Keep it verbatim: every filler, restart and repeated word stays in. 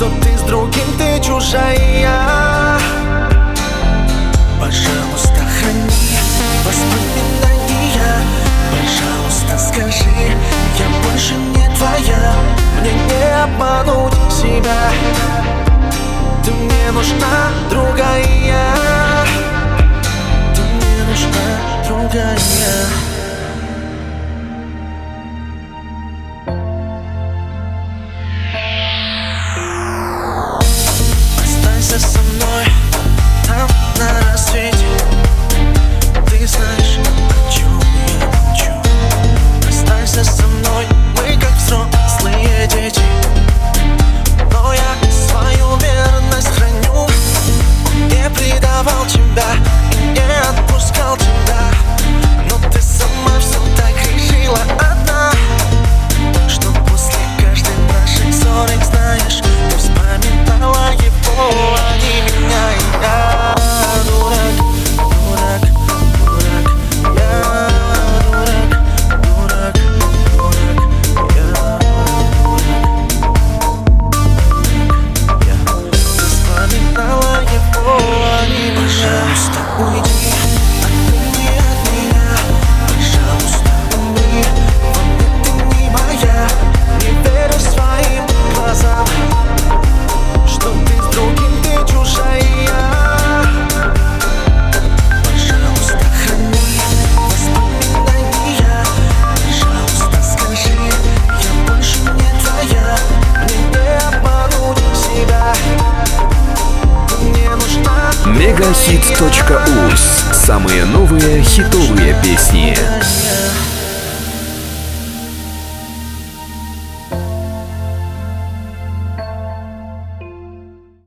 что ты с другим, ты чужая. Пожалуйста, храни воспоминания. Пожалуйста, скажи, я больше не твоя. Мне не обмануть себя. Ты мне нужна другая. Ты мне нужна другая. Останься со мной там на рассвете. Ты знаешь, о чем я молчу. Останься со мной, мы как взрослые дети. Но я свою верность храню. Он не предавал тебя и не отпускал тебя. Но ты сама все так решила одна, что после каждой нашей ссоры, знаешь, ты вспоминала его, а не меня. И я дурак, дурак, дурак. Я дурак, дурак, дурак. Я дурак. Я вспоминала его, а не меня. Пожалуйста, уйди отныне от меня. Пожалуйста, умри, во мне ты не моя. Не верю своим глазам, что ты с другим, ты чужая. Пожалуйста, храни воспоминания. Пожалуйста, скажи, я больше не твоя. Мне не обмануть себя. Ты мне нужна Мегахит точка уз. Самые новые хитовые песни.